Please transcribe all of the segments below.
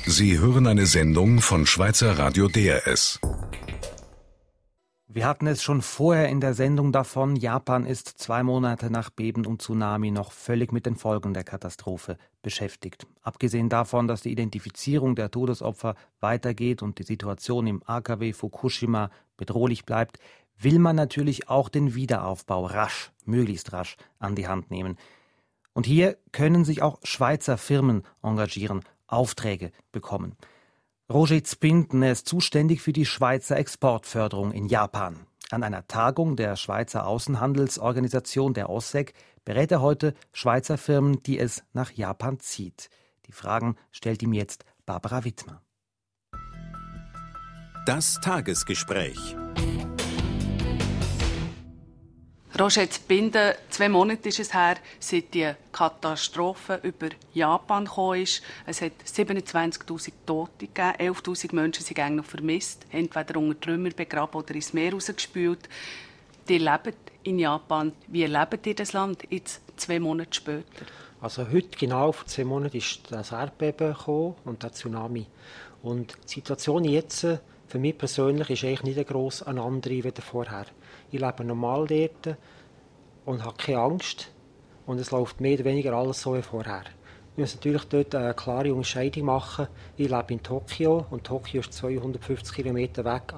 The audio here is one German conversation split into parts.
Sie hören eine Sendung von Schweizer Radio DRS. Wir hatten es schon vorher in der Sendung davon, Japan ist 2 Monate nach Beben und Tsunami noch völlig mit den Folgen der Katastrophe beschäftigt. Abgesehen davon, dass die Identifizierung der Todesopfer weitergeht und die Situation im AKW Fukushima bedrohlich bleibt, will man natürlich auch den Wiederaufbau möglichst rasch an die Hand nehmen. Und hier können sich auch Schweizer Firmen engagieren, Aufträge bekommen. Roger Zbinden ist zuständig für die Schweizer Exportförderung in Japan. An einer Tagung der Schweizer Außenhandelsorganisation, der OSSEC, berät er heute Schweizer Firmen, die es nach Japan zieht. Die Fragen stellt ihm jetzt Barbara Wittmer. Das Tagesgespräch. Roger Zbinden, 2 Monate ist es her, seit die Katastrophe über Japan gekommen ist. Es hat 27'000 Tote gegeben, 11'000 Menschen sind noch vermisst, entweder unter Trümmer begraben oder ins Meer rausgespült. Die leben in Japan. Wie erlebt ihr das Land jetzt 2 Monate später? Also heute, genau vor 2 Monaten, ist das Erdbeben gekommen und der Tsunami. Und die Situation jetzt, für mich persönlich, ist eigentlich nicht gross eine andere als vorher. Ich lebe normal dort und habe keine Angst. Und es läuft mehr oder weniger alles so wie vorher. Wir müssen natürlich dort eine klare Unterscheidung machen. Ich lebe in Tokio und Tokio ist 250 Kilometer weg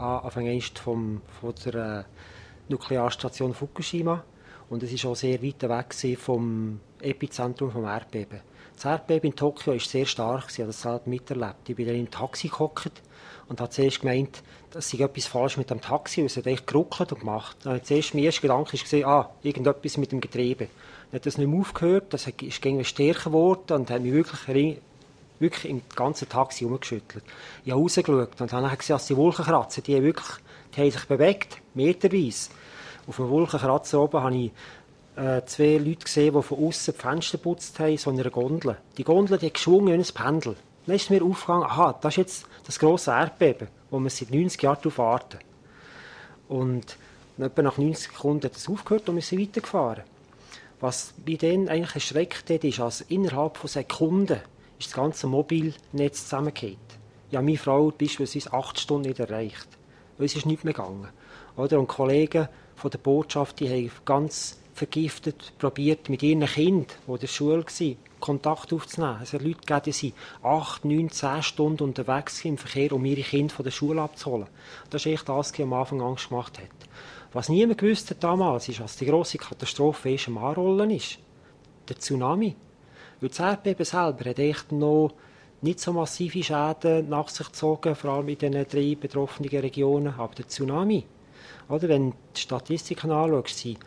von der Nuklearstation Fukushima. Und es war auch sehr weit weg vom Epizentrum des Erdbebens. Das Erdbeben in Tokio war sehr stark, ich habe das selbst miterlebt. Ich bin dann im Taxi gehockt und habe zuerst gemeint, es sei etwas falsch mit dem Taxi, es hat echt geruckelt und gemacht. Dann zuerst mein erster Gedanke war, irgendetwas mit dem Getriebe. Dann hat das nicht mehr aufgehört, das ist irgendwie stärker geworden und hat mich wirklich im ganzen Taxi herumgeschüttelt. Ich habe rausgeschaut und habe gesehen, dass die Wolkenkratzer, die haben sich bewegt, meterweise. Auf dem Wolkenkratzer oben habe ich 2 Leute gesehen, die von außen die Fenster geputzt haben, so in einer Gondel. Die Gondel, die hat geschwungen wie ein Pendel. Dann ist mir aufgegangen, das ist jetzt das grosse Erdbeben, wo wir seit 90 Jahren darauf warten. Und etwa nach 90 Sekunden hat es aufgehört und wir sind weitergefahren. Was mich dann eigentlich erschreckt hat, ist, dass innerhalb von Sekunden ist das ganze Mobilnetz zusammengefallen. Ich habe meine Frau beispielsweise 8 Stunden nicht erreicht. Weil es ist nicht mehr gegangen. Oder? Und Kollegen von der Botschaft, die haben ganz vergiftet probiert, mit ihren Kindern, die in der Schule waren, Kontakt aufzunehmen. Es hat Leute gegeben, die sind 8, 9, 10 Stunden unterwegs im Verkehr, um ihre Kinder von der Schule abzuholen. Das ist echt das, was am Anfang Angst gemacht hat. Was niemand gewusst hat damals, ist, dass die grosse Katastrophe erst am Anrollen ist. Der Tsunami. Weil das Erdbeben selber hat echt noch nicht so massive Schäden nach sich gezogen, vor allem in den 3 betroffenen Regionen. Aber der Tsunami, oder, wenn du die Statistiken anschaust, sind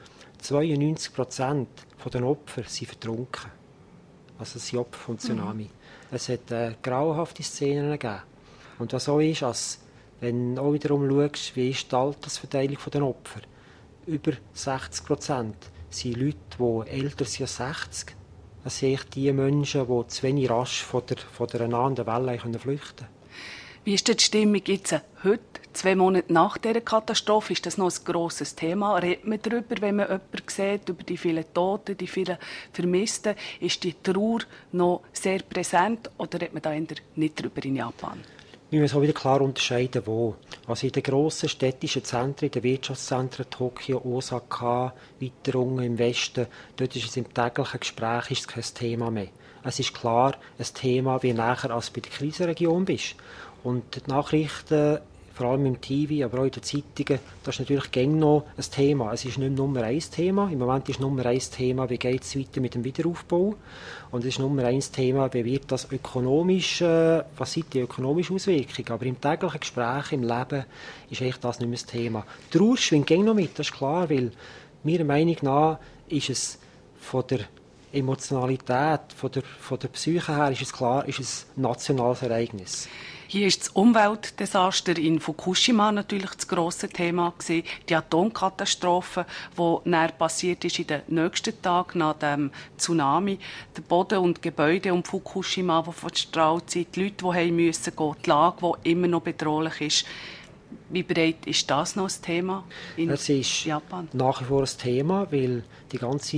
92% der Opfer sind vertrunken. Also das sind Opfer vom Tsunami. Es hat grauenhafte Szenen gegeben. Und was auch ist, als wenn du auch wiederum schaust, wie ist die Altersverteilung der Opfer. Über 60% sind Leute, die älter sind als 60. Das sind echt die Menschen, die zu wenig rasch von der nahenden Welle flüchten können. Wie ist denn die Stimmung jetzt heute, 2 Monate nach dieser Katastrophe? Ist das noch ein grosses Thema? Redet man darüber, wenn man jemanden sieht, über die vielen Toten, die vielen Vermissten? Ist die Trauer noch sehr präsent oder redet man da nicht darüber in Japan? Wir müssen auch wieder klar unterscheiden, wo. Also in den grossen städtischen Zentren, in den Wirtschaftszentren, Tokio, Osaka, weiter unten im Westen, dort ist es im täglichen Gespräch ist es kein Thema mehr. Es ist klar ein Thema, wie näher als bei der Krisenregion bist. Und die Nachrichten, vor allem im TV, aber auch in den Zeitungen, das ist natürlich gängig noch ein Thema. Es ist nicht Nummer 1 Thema. Im Moment ist Nummer 1 Thema, wie geht es weiter mit dem Wiederaufbau. Und es ist Nummer 1 Thema, wie wird das ökonomisch, was sind die ökonomischen Auswirkungen. Aber im täglichen Gespräch, im Leben, ist eigentlich das nicht mehr das Thema. Die Trauer schwingt gängig noch mit, das ist klar, weil meiner Meinung nach ist es von der Emotionalität, von der Psyche her, ist es klar, ist es ein nationales Ereignis. Hier ist das Umweltdesaster in Fukushima natürlich das grosse Thema gewesen. Die Atomkatastrophe, die dann passiert ist in den nächsten Tagen nach dem Tsunami. Der Boden und Gebäude um Fukushima, die verstrahlt sind, die Leute, die gehen mussten, die Lage, die immer noch bedrohlich ist. Wie breit ist das noch ein Thema in Japan? Es ist nach wie vor ein Thema, weil die ganze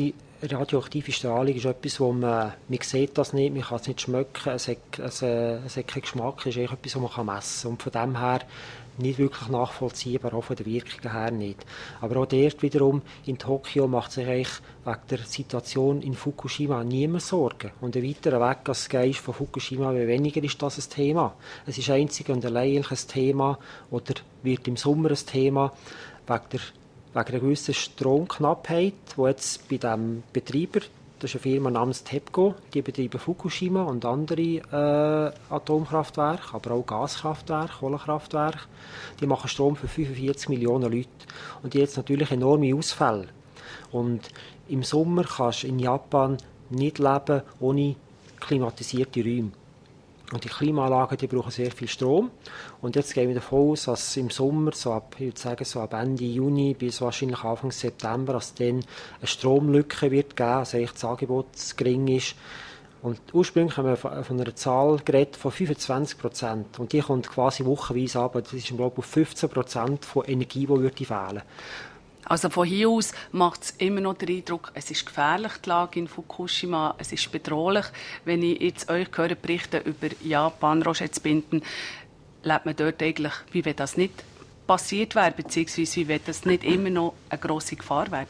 radioaktive Strahlung ist etwas, wo man sieht das nicht, man kann es nicht schmecken, es hat keinen Geschmack, es ist eigentlich etwas, was man messen kann. Und von dem her nicht wirklich nachvollziehbar, auch von der Wirkung her nicht. Aber auch dort wiederum in Tokio macht sich eigentlich wegen der Situation in Fukushima niemand Sorgen. Und ein weiterer Weg, als es von Fukushima weniger ist das ein Thema. Es ist einzig und allein ein Thema, oder wird im Sommer ein Thema, wegen einer gewissen Stromknappheit, die jetzt bei diesem Betreiber, das ist eine Firma namens TEPCO, die betreiben Fukushima und andere Atomkraftwerke, aber auch Gaskraftwerke, Kohlekraftwerke. Die machen Strom für 45 Millionen Leute. Und die haben jetzt natürlich enorme Ausfälle. Und im Sommer kannst du in Japan nicht leben ohne klimatisierte Räume. Und die Klimaanlagen, die brauchen sehr viel Strom. Und jetzt gehen wir davon aus, dass im Sommer, ich würde sagen, so ab Ende Juni bis wahrscheinlich Anfang September, dass dann eine Stromlücke wird geben, also das Angebot zu gering ist. Und ursprünglich haben wir von einer Zahl geredet von 25%. Und die kommt quasi wochenweise ab. Das ist, glaube ich, auf 15% von Energie, die fehlen würde. Also von hier aus macht es immer noch den Eindruck, es ist gefährlich, die Lage in Fukushima, es ist bedrohlich. Wenn ich jetzt euch höre berichten über Japan, Roger Zbinden, lebt man dort eigentlich, wie wenn das nicht passiert wäre, beziehungsweise wie wenn das nicht immer noch eine grosse Gefahr wäre?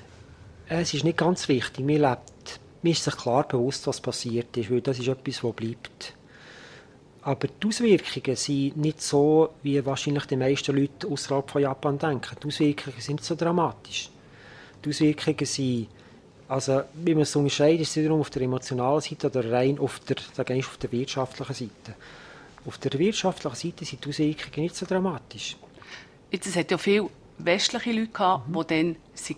Es ist nicht ganz richtig. Mir ist sich klar bewusst, was passiert ist, weil das ist etwas, das bleibt. Aber die Auswirkungen sind nicht so, wie wahrscheinlich die meisten Leute außerhalb von Japan denken. Die Auswirkungen sind nicht so dramatisch. Die Auswirkungen sind, also wie man es unterscheidet, ist es wiederum auf der emotionalen Seite oder rein auf der wirtschaftlichen Seite. Auf der wirtschaftlichen Seite sind die Auswirkungen nicht so dramatisch. Jetzt, es hat ja viele westliche Leute gehabt, die dann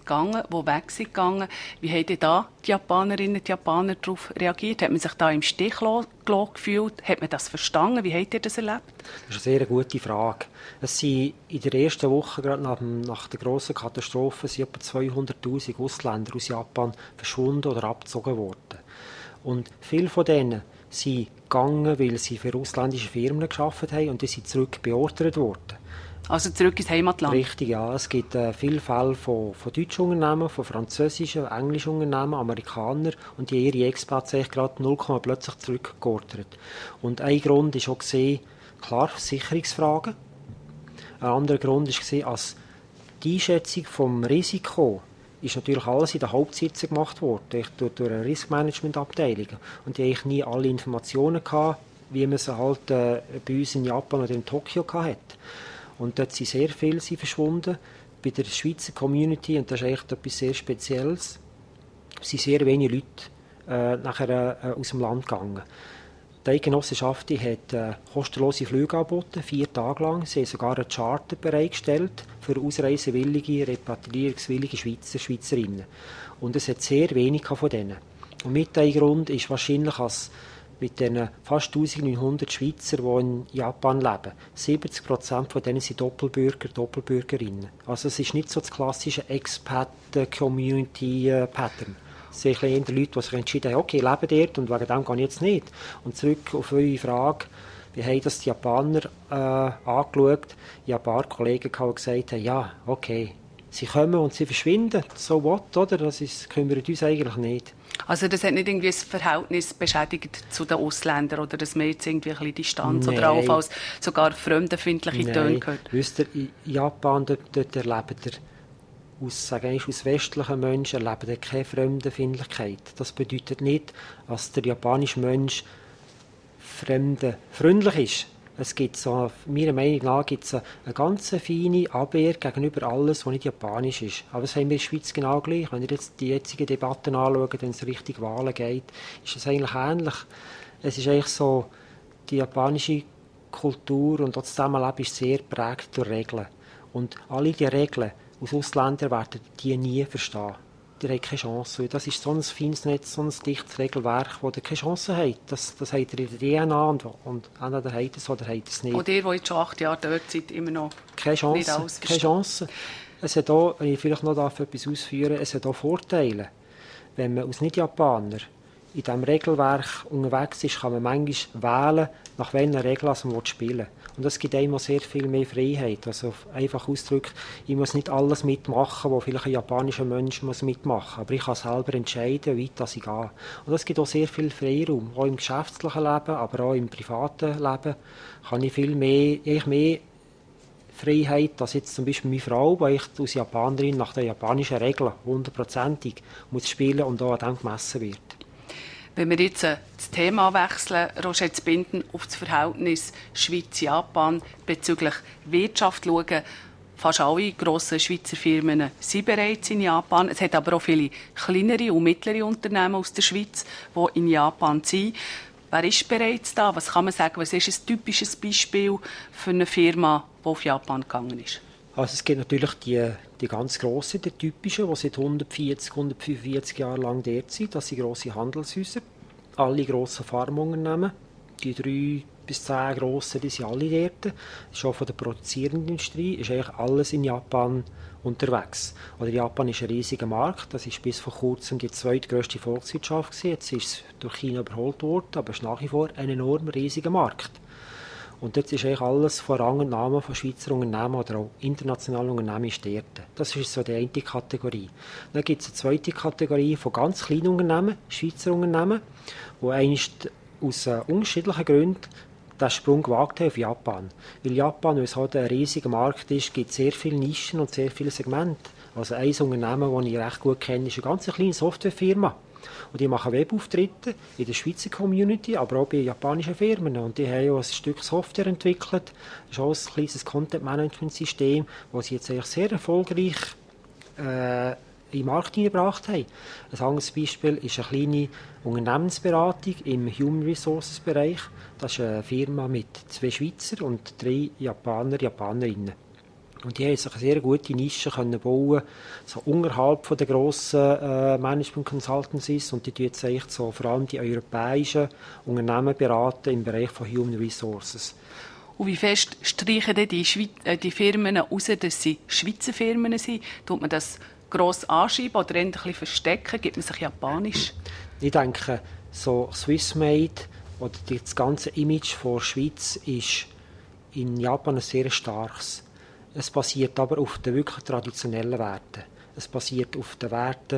weg sind gegangen. Wie haben denn da die Japanerinnen und Japaner darauf reagiert? Hat man sich da im Stich gelassen gefühlt? Hat man das verstanden? Wie habt ihr das erlebt? Das ist eine sehr gute Frage. Es sind in der ersten Woche, gerade nach der grossen Katastrophe, sind etwa 200'000 Ausländer aus Japan verschwunden oder abgezogen worden. Und viele von denen sind gegangen, weil sie für ausländische Firmen gearbeitet haben und die sind zurück beordert worden. Also zurück ins Heimatland? Richtig, ja. Es gibt viele Fälle von deutschen Unternehmen, von französischen, englischen Unternehmen, Amerikanern und die ihre Expats gerade 0, plötzlich zurückgeordert. Und ein Grund war auch klar, Sicherungsfragen. Ein anderer Grund war, als die Einschätzung vom Risiko ist natürlich alles in den Hauptsitzen gemacht worden, durch eine Riskmanagementabteilung. Und die hatten eigentlich nie alle Informationen gehabt, wie man sie halt bei uns in Japan oder in Tokio hatte. Und dort sind sehr viele verschwunden. Bei der Schweizer Community, und das ist echt etwas sehr Spezielles, sind sehr wenige Leute nachher aus dem Land gegangen. Die Eidgenossenschaft hat kostenlose Flüge angeboten, 4 Tage lang. Sie haben sogar einen Charter bereitgestellt für ausreisewillige, repatriierungswillige Schweizerinnen. Und es hat sehr wenig von denen. Und mit dem Grund ist wahrscheinlich, dass mit den fast 1900 Schweizer, die in Japan leben, 70% von denen sind Doppelbürger, Doppelbürgerinnen. Also es ist nicht so das klassische Expat-Community-Pattern. Es sind eher Leute, die sich entschieden haben, okay, ich lebe dort und wegen dem gehe ich jetzt nicht. Und zurück auf eure Frage, wie haben das die Japaner angeschaut? Ich habe ein paar Kollegen, die gesagt haben, ja, okay, sie kommen und sie verschwinden, so what, oder? Das kümmert uns eigentlich nicht. Also das hat nicht irgendwie das Verhältnis beschädigt zu den Ausländern oder dass man jetzt irgendwie ein bisschen Distanz oder allenfalls sogar fremdenfeindliche Töne gehört? Wisst ihr, in Japan dort erlebt ihr aus westlichen Menschen erleben keine Fremdenfeindlichkeit. Das bedeutet nicht, dass der japanische Mensch fremdenfreundlich ist. Es gibt so, meiner Meinung nach gibt es eine ganz feine Abwehr gegenüber alles, was nicht japanisch ist. Aber das haben wir in der Schweiz genau gleich. Wenn ihr jetzt die jetzigen Debatten anschaut, wenn es Richtung Wahlen geht, ist es eigentlich ähnlich. Es ist eigentlich so, die japanische Kultur und das Zusammenleben ist sehr geprägt durch Regeln. Und alle diese Regeln aus Ausländern werden die nie verstehen. Die haben keine Chance. Das ist so ein feines Netz, so ein dichtes Regelwerk, wo ihr keine Chance habt. Das habt ihr in der DNA und entweder habt ihr es oder habt ihr es nicht. Und ihr, die jetzt schon 8 Jahre dort seid, immer noch keine Chance, nicht alles keine Chance. Es hat auch, wenn ich vielleicht noch etwas ausführen darf, es hat auch Vorteile. Wenn man als Nicht-Japaner in diesem Regelwerk unterwegs ist, kann man manchmal wählen, nach welchen Regeln man spielen will. Und das gibt einem sehr viel mehr Freiheit. Also einfach ausgedrückt, ich muss nicht alles mitmachen, was vielleicht ein japanischer Mensch mitmachen muss. Aber ich kann selber entscheiden, wie weit ich gehe. Und das gibt auch sehr viel Freiraum. Auch im geschäftlichen Leben, aber auch im privaten Leben kann ich viel mehr Freiheit, als jetzt zum Beispiel meine Frau, weil ich als Japanerin nach den japanischen Regeln 100%ig muss spielen und auch an dem gemessen wird. Wenn wir jetzt das Thema wechseln, Roger Zbinden, auf das Verhältnis Schweiz-Japan bezüglich Wirtschaft schauen, fast alle grossen Schweizer Firmen sind bereits in Japan. Es hat aber auch viele kleinere und mittlere Unternehmen aus der Schweiz, die in Japan sind. Wer ist bereits da? Was kann man sagen? Was ist ein typisches Beispiel für eine Firma, die auf Japan gegangen ist? Also es gibt natürlich die ganz grossen, die typischen, die seit 140, 145 Jahren lang dort sind. Das sind grosse Handelshäuser, alle grossen Pharmaunternehmen. Die 3 bis 10 grossen, die sind alle dort. Schon von der produzierenden Industrie ist eigentlich alles in Japan unterwegs. Oder Japan ist ein riesiger Markt. Das ist bis vor kurzem die zweitgrösste Volkswirtschaft gewesen. Jetzt ist es durch China überholt worden, aber es ist nach wie vor ein enorm riesiger Markt. Und dort ist eigentlich alles von Rang und Namen von Schweizer Unternehmen oder auch internationalen Unternehmen dort. Das ist so die eine Kategorie. Dann gibt es eine zweite Kategorie von ganz kleinen Unternehmen, Schweizer Unternehmen, die eigentlich aus unterschiedlichen Gründen den Sprung gewagt haben auf Japan. Weil Japan, weil es halt ein riesiger Markt ist, gibt es sehr viele Nischen und sehr viele Segmente. Also ein Unternehmen, das ich recht gut kenne, ist eine ganz kleine Softwarefirma. Und die machen Webauftritte in der Schweizer Community, aber auch bei japanischen Firmen. Und die haben auch ein Stück Software entwickelt. Das ist auch ein kleines Content-Management-System, das sie jetzt eigentlich sehr erfolgreich in den Markt hineingebracht haben. Ein anderes Beispiel ist eine kleine Unternehmensberatung im Human Resources Bereich. Das ist eine Firma mit 2 Schweizer und 3 Japanerinnen. Und die haben sich eine sehr gute Nische können bauen, so unterhalb von der grossen Management Consultancies. Und die tun jetzt eigentlich so vor allem die europäischen Unternehmen beraten im Bereich von Human Resources. Und wie fest streichen denn die Firmen raus, dass sie Schweizer Firmen sind? Tut man das gross anschreiben oder ein bisschen verstecken? Gibt man sich japanisch? Ich denke, so Swissmade oder das ganze Image von der Schweiz ist in Japan ein sehr starkes. Es basiert aber auf den wirklich traditionellen Werten. Es basiert auf den Werten,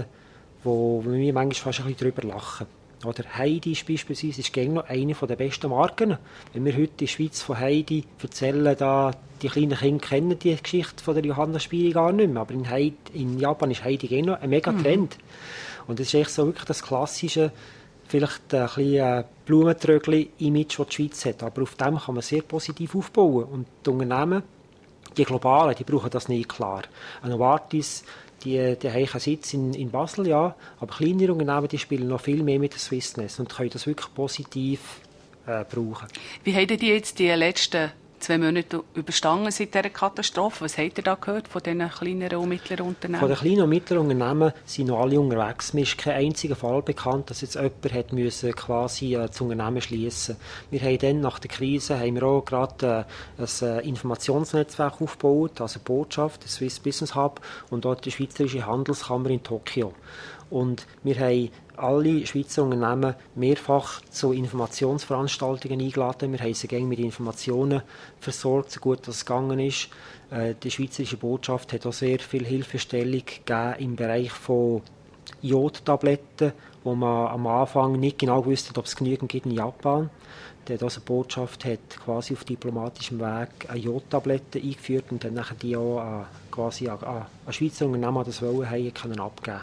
wo wir manchmal fast ein bisschen drüber lachen. Oder Heidi beispielsweise ist noch eine der besten Marken. Wenn wir heute in der Schweiz von Heidi erzählen, da die kleinen Kinder kennen die Geschichte von der Johanna Spieri gar nicht mehr. Aber in Japan ist Heidi noch ein mega Trend. Und das ist echt so wirklich das klassische, vielleicht ein bisschen Blumentrögli-Image, das die Schweiz hat. Aber auf dem kann man sehr positiv aufbauen. Und die Unternehmen, die Globalen, die brauchen das nicht klar. Ein Novartis, die haben einen Sitz in Basel, ja, aber kleinere Unternehmen, die spielen noch viel mehr mit der Swissness und können das wirklich positiv brauchen. Wie haben die jetzt die letzten 2 Monate überstanden seit dieser Katastrophe? Was habt ihr da gehört von diesen kleineren und mittleren Unternehmen? Von den kleinen und mittleren Unternehmen sind noch alle unterwegs. Mir ist kein einziger Fall bekannt, dass jetzt jemand hat müssen quasi das Unternehmen schliessen. Wir haben dann nach der Krise haben wir auch gerade ein Informationsnetzwerk aufgebaut, also Botschaft, der Swiss Business Hub und dort die Schweizerische Handelskammer in Tokio. Und wir haben alle Schweizer Unternehmen mehrfach zu Informationsveranstaltungen eingeladen. Wir haben sie gerne mit Informationen versorgt, so gut es gegangen ist. Die Schweizerische Botschaft hat auch sehr viel Hilfestellung gegeben im Bereich von Jodtabletten, wo man am Anfang nicht genau wusste, ob es genügend gibt in Japan. Die Botschaft hat quasi auf diplomatischem Weg eine Jodtablette eingeführt und dann nachher die auch quasi an Schweizer Unternehmen, die das wollen, können abgeben.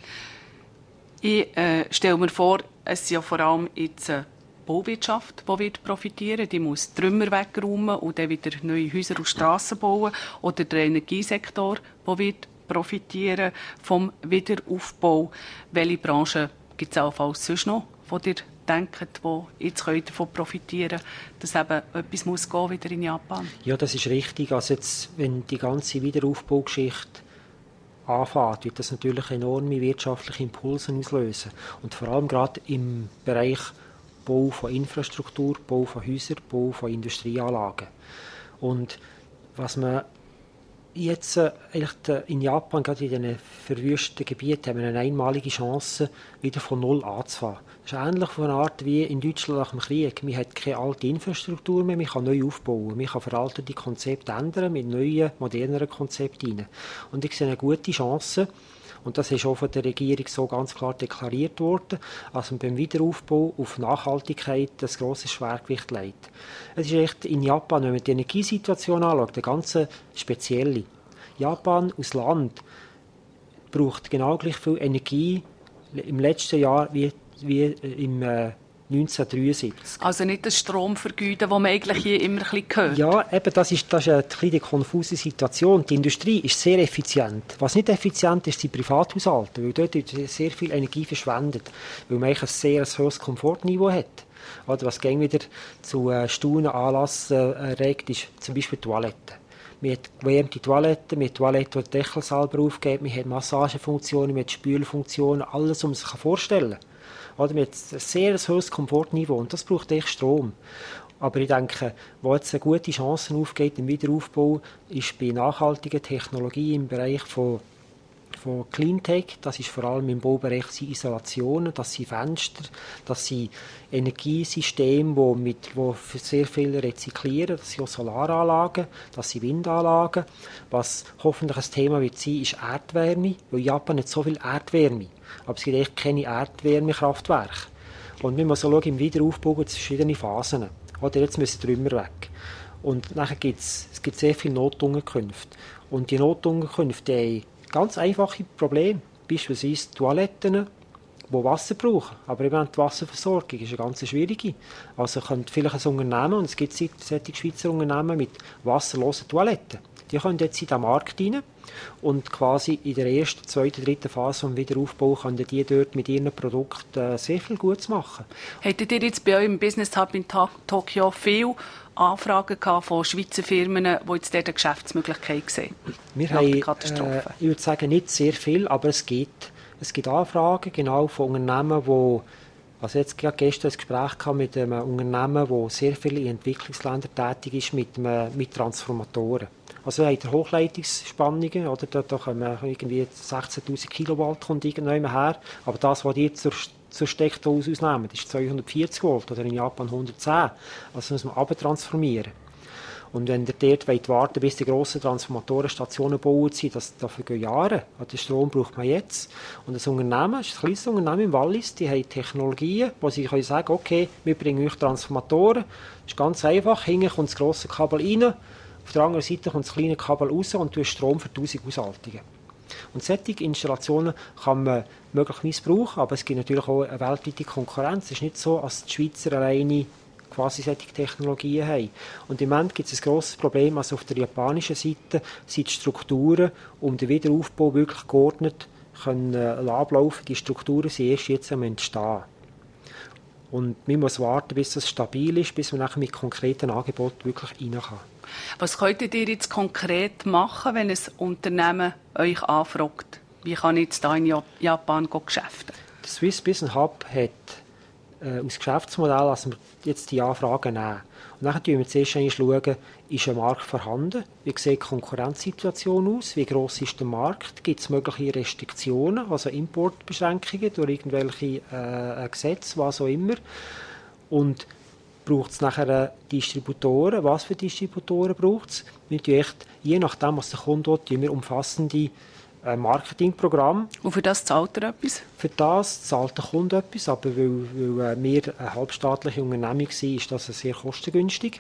Ich stelle mir vor, es ist ja vor allem jetzt eine Bauwirtschaft, die wird profitieren. Die muss Trümmer wegräumen und dann wieder neue Häuser und Strassen bauen. Oder der Energiesektor, der wird profitieren vom Wiederaufbau. Welche Branchen gibt es allenfalls sonst noch, die ihr denkt, die jetzt davon profitieren können, dass eben etwas muss gehen wieder in Japan? Ja, das ist richtig. Also jetzt, wenn die ganze Wiederaufbaugeschichte anfängt, wird das natürlich enorme wirtschaftliche Impulse auslösen. Und vor allem gerade im Bereich Bau von Infrastruktur, Bau von Häusern, Bau von Industrieanlagen. Und was man jetzt in Japan, gerade in diesen verwüsteten Gebieten, haben wir eine einmalige Chance, wieder von Null anzufangen. Das ist ähnlich von einer Art wie in Deutschland nach dem Krieg. Man hat keine alte Infrastruktur mehr, man kann neu aufbauen. Man kann veraltete Konzepte ändern mit neuen, moderneren Konzepten rein. Und ich sehe eine gute Chance, und das ist auch von der Regierung so ganz klar deklariert worden, dass man beim Wiederaufbau auf Nachhaltigkeit ein grosses Schwergewicht legt. Es ist echt in Japan, wenn man die Energiesituation anschaut, eine ganz spezielle. Japan als Land braucht genau gleich viel Energie im letzten Jahr wie im 1973. Also nicht das Stromvergeuden, das man eigentlich hier immer ein bisschen hört. Ja, eben, das ist eine kleine konfuse Situation. Die Industrie ist sehr effizient. Was nicht effizient ist, sind Privathaushalte, weil dort wird sehr viel Energie verschwendet, weil man eigentlich ein sehr hohes Komfortniveau hat. Oder was gern wieder zu Staunen Anlass regt, ist zum Beispiel Toiletten. Man hat gewärmte Toiletten, man hat Toiletten, die den Deckel selber aufgeht, man hat Massagefunktionen, man hat Spülfunktionen, alles, was man sich vorstellen kann. Oder man hat ein sehr hohes Komfortniveau und das braucht echt Strom. Aber ich denke, wo jetzt eine gute Chance aufgeht im Wiederaufbau, ist bei nachhaltigen Technologien im Bereich von Cleantech. Das ist vor allem im Baubereich Isolationen, das sind Fenster, das sind Energiesysteme, die für sehr viel rezyklieren, das sind auch Solaranlagen, das sind Windanlagen. Was hoffentlich ein Thema wird sein, ist Erdwärme, weil Japan hat so viel Erdwärme. Aber es gibt echt keine Erdwärmekraftwerke. Und wir müssen schauen, im Wiederaufbau gibt es verschiedene Phasen. Oder jetzt müssen die Trümmer weg. Und nachher gibt es sehr viele Notunterkünfte. Und die Notunterkünfte haben ganz einfache Probleme. Beispielsweise Toiletten, die Wasser brauchen. Aber eben die Wasserversorgung ist eine ganz schwierige. Also könnte vielleicht ein Unternehmen, und es gibt solche Schweizer Unternehmen mit wasserlosen Toiletten, die können jetzt in den Markt rein und quasi in der ersten, zweiten, dritten Phase des Wiederaufbaus können die dort mit ihren Produkten sehr viel Gutes machen. Hättet ihr jetzt bei euch im Business Hub in Tokio viele Anfragen gehabt von Schweizer Firmen, die jetzt dort eine Geschäftsmöglichkeit sehen? Wir haben, ich würde sagen, nicht sehr viel, aber es gibt Anfragen genau von Unternehmen, die, also jetzt gerade gestern ein Gespräch mit einem Unternehmen, das sehr viel in Entwicklungsländern tätig ist, mit Transformatoren. Also haben Hochleitungsspannungen, oder da kommen irgendwie 16'000 Kilowatt kommt irgendwann her, aber das, was die zur Steckdose ausnehmen, das ist 240 Volt oder in Japan 110. Also muss man abtransformieren. Und wenn ihr dort warten, bis die grossen Transformatorenstationen gebaut sind, dafür gehen Jahre. Den Strom braucht man jetzt. Und das Unternehmen, das ist ein kleines Unternehmen im Wallis, die haben Technologien, wo sie können sagen, okay, wir bringen euch Transformatoren. Das ist ganz einfach, hinten kommt das grosse Kabel rein, auf der anderen Seite kommt das kleine Kabel raus und du hast Strom für 1000 Haushaltungen. Und solche Installationen kann man möglicherweise brauchen, aber es gibt natürlich auch eine weltweite Konkurrenz. Es ist nicht so, dass die Schweizer alleine quasi solche Technologien haben. Und im Moment gibt es ein grosses Problem, also auf der japanischen Seite sind die Strukturen, um den Wiederaufbau wirklich geordnet ablaufen. Die Strukturen sind erst jetzt am Entstehen. Und man muss warten, bis das stabil ist, bis man nachher mit konkreten Angeboten wirklich rein kann. Was könntet ihr jetzt konkret machen, wenn ein Unternehmen euch anfragt? Wie kann ich jetzt hier in Japan geschäften? Der Swiss Business Hub hat als Geschäftsmodell, dass wir jetzt die Anfragen nehmen. Und dann schauen wir zuerst schauen, ist ein Markt vorhanden? Wie sieht die Konkurrenzsituation aus? Wie gross ist der Markt? Gibt es mögliche Restriktionen, also Importbeschränkungen durch irgendwelche Gesetze, was auch immer? Und braucht es nachher Distributoren? Was für Distributoren braucht es? Wir tun echt, je nachdem, was der Kunde will, tun wir umfassende Marketingprogramm. Und für das zahlt er etwas? Für das zahlt der Kunde etwas, aber weil wir eine halbstaatliche Unternehmung sind, ist das sehr kostengünstig.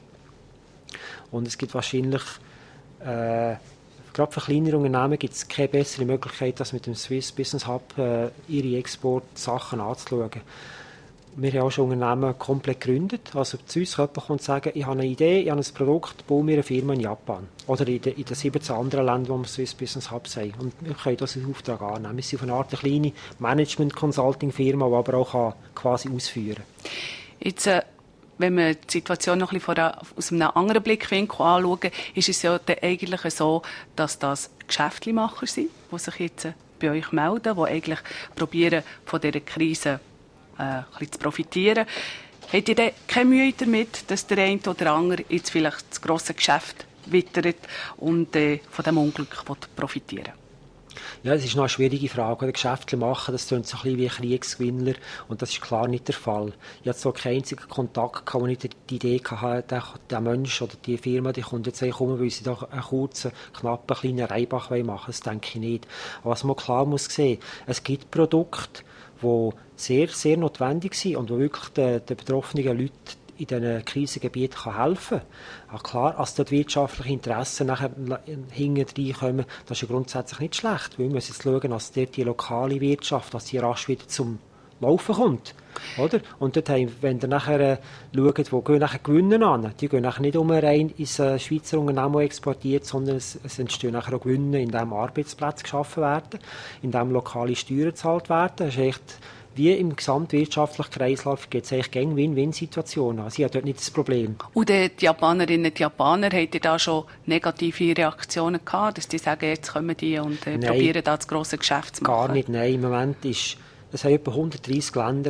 Und es gibt wahrscheinlich, gerade für kleinere Unternehmen gibt es keine bessere Möglichkeit, als mit dem Swiss Business Hub ihre Exportsachen anzuschauen. Wir haben auch schon Unternehmen komplett gegründet. Also zu uns kann jemand sagen, ich habe eine Idee, ich habe ein Produkt, baue mir eine Firma in Japan. Oder in den 17 anderen Ländern, wo wir Swiss Business Hub haben. Und wir können das als Auftrag annehmen. Wir sind von einer Art kleine Management-Consulting-Firma, die aber auch quasi ausführen kann. Jetzt, wenn wir die Situation noch ein bisschen aus einem anderen Blickwinkel anschauen, ist es ja eigentlich so, dass das Geschäftlichmacher sind, die sich jetzt bei euch melden, die eigentlich probieren, von dieser Krise ein bisschen zu profitieren. Habt ihr denn keine Mühe damit, dass der eine oder andere jetzt vielleicht das grosse Geschäft wittert und von diesem Unglück profitieren will. Ja, das ist noch eine schwierige Frage. Geschäfte machen, das klingt so ein bisschen wie ein Kriegsgewinnler und das ist klar nicht der Fall. Ich hatte so keinen einzigen Kontakt, wo ich die Idee hatte, der Mensch oder die Firma, die kommt jetzt eigentlich weil sie doch einen kurzen, knappen, kleinen Reibach machen wollen. Das denke ich nicht. Aber was man klar muss sehen, es gibt Produkte, die sehr, sehr notwendig sind und die wirklich den betroffenen Leuten in diesen Krisengebieten helfen kann. Klar, als dort wirtschaftliche Interessen nachher hinten reinkommen, das ist ja grundsätzlich nicht schlecht. Wir müssen jetzt schauen, dass dort die lokale Wirtschaft, dass die rasch wieder zum Laufen kommt. Oder? Und dort haben, wenn ihr nachher schaut, wo gehen nachher Gewinne an, die gehen nachher nicht rein ins Schweizer Unternehmen exportiert, sondern es entstehen nachher auch Gewinne, indem Arbeitsplätze geschaffen werden, indem lokale Steuern gezahlt werden. Das ist echt wie im gesamtwirtschaftlichen Kreislauf gibt es eigentlich gegen Win-Win-Situationen. Sie haben dort nicht das Problem. Und die Japanerinnen und Japaner, habt ihr da schon negative Reaktionen gehabt, dass die sagen, jetzt kommen die und probieren da das grosse Geschäft zu machen? Gar nicht, nein. Im Moment ist, es haben etwa 130 Länder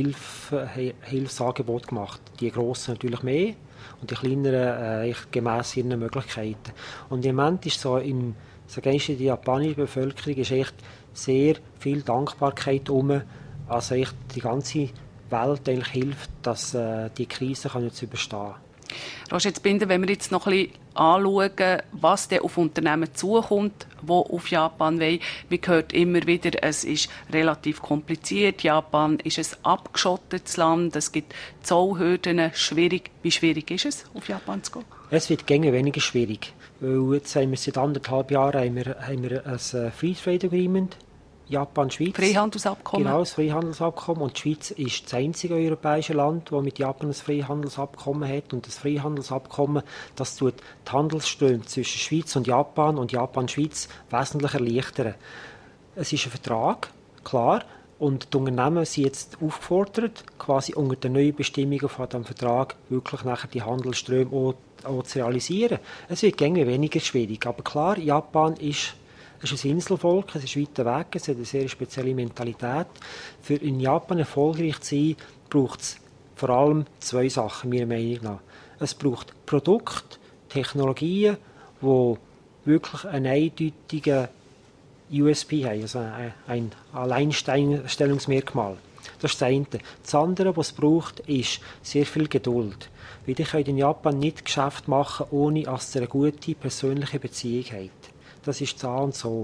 Hilfsangebote gemacht. Die grossen natürlich mehr und die kleineren gemäss ihren Möglichkeiten. Und im Moment ist so in der japanischen Bevölkerung ist echt sehr viel Dankbarkeit herum. Also die ganze Welt eigentlich hilft, dass die Krise zu überstehen. Roger Zbinden, wenn wir jetzt noch ein bisschen anschauen, was denn auf Unternehmen zukommt, die auf Japan wollen. Man hört immer wieder, es ist relativ kompliziert. Japan ist ein abgeschottetes Land, es gibt Zollhürden, schwierig. Wie schwierig ist es, auf Japan zu gehen? Es wird gängig weniger schwierig. Weil jetzt haben wir seit 1,5 Jahren haben wir ein Free Trade Agreement. Japan-Schweiz. Freihandelsabkommen. Genau, das Freihandelsabkommen. Und die Schweiz ist das einzige europäische Land, das mit Japan ein Freihandelsabkommen hat. Und das Freihandelsabkommen, das tut die Handelsströme zwischen Schweiz und Japan-Schweiz wesentlich erleichtern. Es ist ein Vertrag, klar. Und die Unternehmen sind jetzt aufgefordert, quasi unter den neuen Bestimmungen von diesem Vertrag wirklich nachher die Handelsströme auch zu realisieren. Es wird gängig weniger schwierig. Aber klar, Japan ist ein Inselvolk, es ist weiter weg, es hat eine sehr spezielle Mentalität. Für in Japan erfolgreich zu sein, braucht es vor allem 2 Sachen, meiner Meinung nach. Es braucht Produkte, Technologien, die wirklich einen eindeutigen USP haben, also ein Alleinstellungsmerkmal. Das ist das eine. Das andere, was es braucht, ist sehr viel Geduld. Weil ihr könnt in Japan nicht Geschäft machen, ohne dass ihr eine gute persönliche Beziehung habt. Das ist das A und so.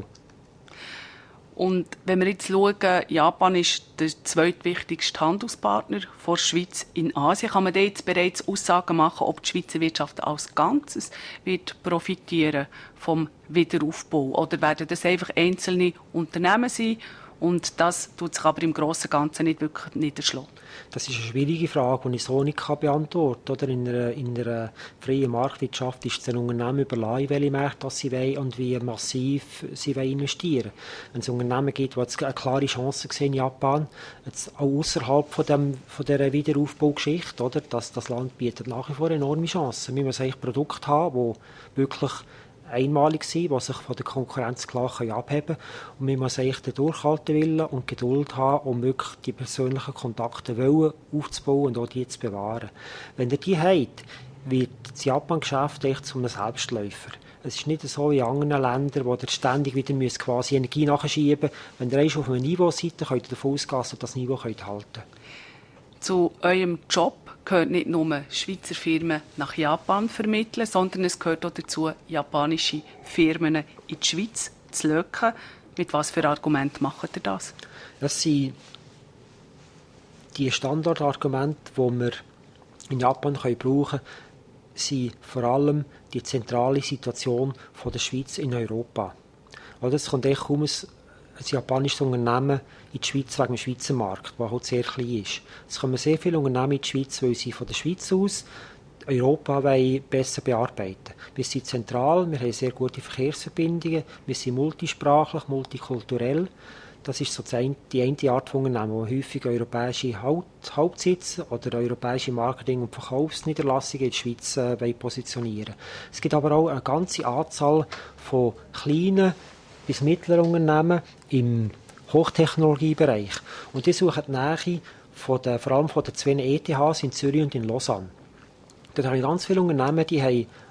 Und wenn wir jetzt schauen, Japan ist der zweitwichtigste Handelspartner der Schweiz in Asien. Kann man da jetzt bereits Aussagen machen, ob die Schweizer Wirtschaft als Ganzes wird profitieren vom Wiederaufbau? Oder werden das einfach einzelne Unternehmen sein? Und das tut sich aber im Grossen und Ganzen nicht wirklich niederschlagen. Das ist eine schwierige Frage, die ich so nicht beantworten kann. In einer freien Marktwirtschaft ist es den Unternehmen überlassen, welche Märkte sie wollen und wie massiv sie investieren wollen. Wenn es Unternehmen gibt, die jetzt eine klare Chance sehen in Japan, jetzt auch außerhalb von dieser Wiederaufbaugeschichte, oder, dass das Land bietet nach wie vor enorme Chancen. Wir müssen eigentlich Produkte haben, die wirklich einmalig sind, die sich von der Konkurrenz klar abheben können. Und man muss eigentlich den Durchhaltewillen und Geduld haben, um wirklich die persönlichen Kontakte aufzubauen und auch die zu bewahren. Wenn ihr die habt, wird das Japan-Geschäft echt zu einem Selbstläufer. Es ist nicht so wie in anderen Ländern, wo ihr ständig wieder quasi Energie nachschieben müsst. Wenn ihr auf einem Niveau seid, könnt ihr davon ausgehen, dass ihr das Niveau halten könnt. Zu eurem Job gehört nicht nur Schweizer Firmen nach Japan vermitteln, sondern es gehört auch dazu, japanische Firmen in die Schweiz zu locken. Mit was für Argumenten macht ihr das? Das sind die Standardargumente, die wir in Japan brauchen können, sind vor allem die zentrale Situation der Schweiz in Europa. Es kommt echt kaum ein japanisches Unternehmen in die Schweiz wegen dem Schweizer Markt, der halt sehr klein ist. Es kommen sehr viele Unternehmen in die Schweiz, weil sie von der Schweiz aus Europa besser bearbeiten. Wir sind zentral, wir haben sehr gute Verkehrsverbindungen, wir sind multisprachlich, multikulturell. Das ist so die eine Art von Unternehmen, die häufig europäische Hauptsitze oder europäische Marketing- und Verkaufsniederlassungen in der Schweiz positionieren. Es gibt aber auch eine ganze Anzahl von kleinen bis mittleren Unternehmen im Hochtechnologiebereich. Und die suchen die Nähe vor allem von den 2 ETHs in Zürich und in Lausanne. Dort habe ich ganz viele Unternehmen, die haben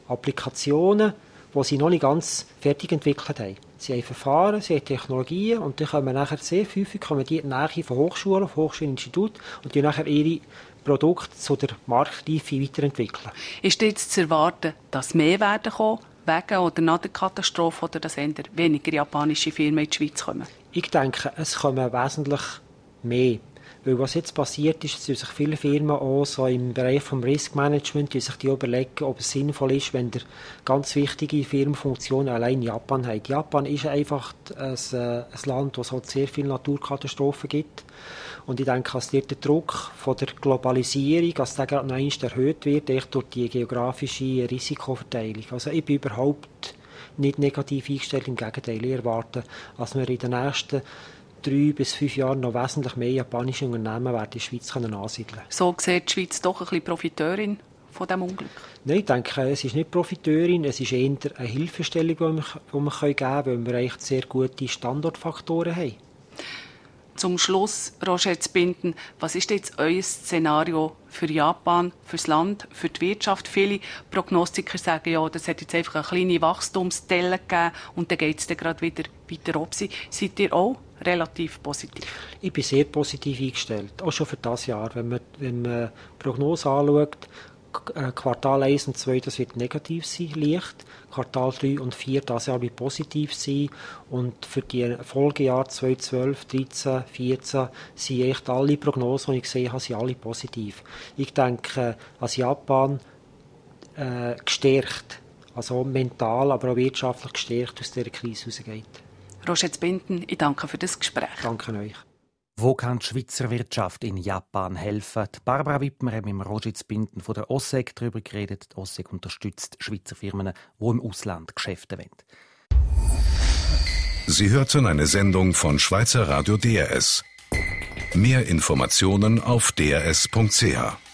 Applikationen, die sie noch nicht ganz fertig entwickelt haben. Sie haben Verfahren, sie haben Technologien und dann kommen nachher sehr häufig die in die Nähe von Hochschulen, von Hochschulinstituten und die nachher ihre Produkte zu der Marktreife weiterentwickeln. Ist jetzt zu erwarten, dass mehr werden kommen, wegen oder nach der Katastrophe, oder dass eher weniger japanische Firmen in die Schweiz kommen? Ich denke, es kommen wesentlich mehr. Weil was jetzt passiert ist, dass sich viele Firmen auch so im Bereich vom Risk Management sich die überlegen, ob es sinnvoll ist, wenn der ganz wichtige Firmenfunktionen allein in Japan hat. Japan ist einfach ein Land, wo es halt sehr viele Naturkatastrophen gibt. Und ich denke, dass dort der Druck von der Globalisierung, dass der gerade noch einmal erhöht wird, echt durch die geografische Risikoverteilung. Also ich bin überhaupt nicht negativ eingestellt, im Gegenteil. Ich erwarte, dass wir in den nächsten 3 bis 5 Jahren noch wesentlich mehr japanische Unternehmen werden in der Schweiz ansiedeln können. So sieht die Schweiz doch ein bisschen Profiteurin von diesem Unglück? Nein, ich denke, es ist nicht Profiteurin, es ist eher eine Hilfestellung, die wir geben können, weil wir eigentlich sehr gute Standortfaktoren haben. Zum Schluss, Roger Zbinden, was ist jetzt euer Szenario für Japan, für das Land, für die Wirtschaft? Viele Prognostiker sagen, ja, das hat jetzt einfach eine kleine Wachstumsdelle gegeben und dann geht es dann gerade wieder weiter runter. Seid ihr auch relativ positiv? Ich bin sehr positiv eingestellt, auch schon für dieses Jahr. Wenn man die Prognose anschaut, Quartal 1 und 2, das wird negativ sein, leicht. Quartal 3 und 4, das Jahr wird positiv sein. Und für die Folgejahre 2012, 13, 14 sind echt alle Prognosen, die ich gesehen habe, sind alle positiv. Ich denke, dass Japan gestärkt, also mental, aber auch wirtschaftlich gestärkt aus dieser Krise rausgeht. Roger Zbinden, ich danke für das Gespräch. Danke euch. Wo kann die Schweizer Wirtschaft in Japan helfen? Die Barbara Wittmer hat mit Roger Zbinden von der OSSEC darüber geredet. Die OSSEC unterstützt Schweizer Firmen, die im Ausland Geschäfte wollen. Sie hörten eine Sendung von Schweizer Radio DRS. Mehr Informationen auf drs.ch.